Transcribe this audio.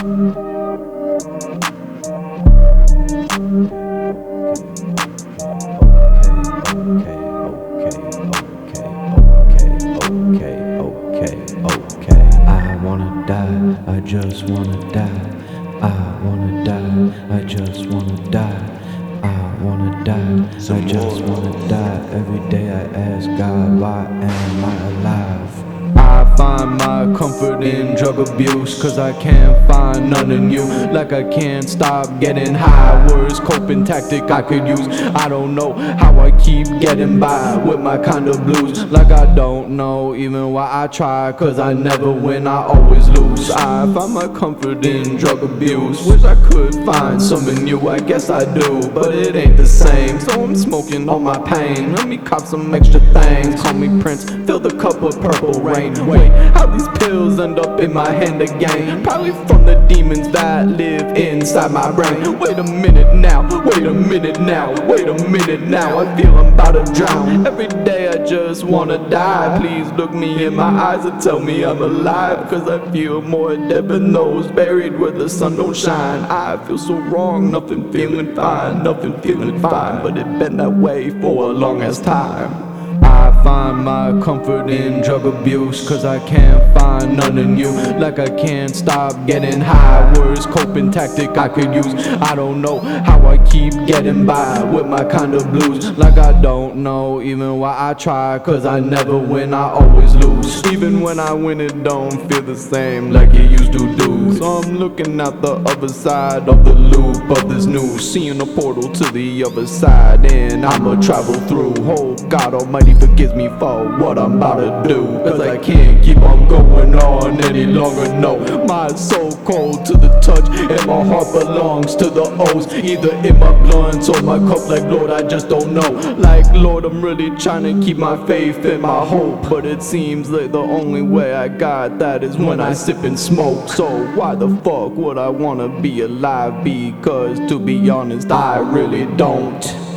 I wanna die, I just wanna die. I wanna die, I just wanna die. I wanna die, I just wanna die. Every day I ask God, why am I alive? I find my comfort in drug abuse, cause I can't find none in you. Like I can't stop getting high. Worst coping tactic I could use. I don't know how I keep getting by with my kind of blues. Like I don't know even why I try, cause I never win, I always lose. I find my comfort in drug abuse. Wish I could find some in you, I guess I do, but it ain't the same. So I'm smoking all my pain. Let me cop some extra things. Call me Prince, fill the cup with purple rain. Wait, how these pills end up in my hand again? Probably from the demons that live inside my brain. Wait a minute now, wait a minute now, wait a minute now. I feel I'm about to drown. Every day I just wanna die. Please look me in my eyes and tell me I'm alive, cause I feel more dead than those buried where the sun don't shine. I feel so wrong, nothing feeling fine, nothing feeling fine, but it been that way for a long ass time. I find my comfort in drug abuse, cause I can't find none in you. Like I can't stop getting high. Worst coping tactic I could use. I don't know how I keep getting by with my kind of blues. Like I don't know even why I try, cause I never win, I always lose. Even when I win it don't feel the same like it used to do. So I'm looking out the other side of the loop of this news, seeing a portal to the other side, and I'ma travel through. Oh God Almighty, forgives me for what I'm about to do, cause I can't keep on going on any longer, no. My soul cold to the touch, and my heart belongs to the O's, either in my blunts or my cup. Like Lord, I just don't know. Like Lord, I'm really trying to keep my faith and my hope, but it seems like the only way I got that is when I sip and smoke. So why the fuck would I wanna be alive? Because to be honest, I really don't.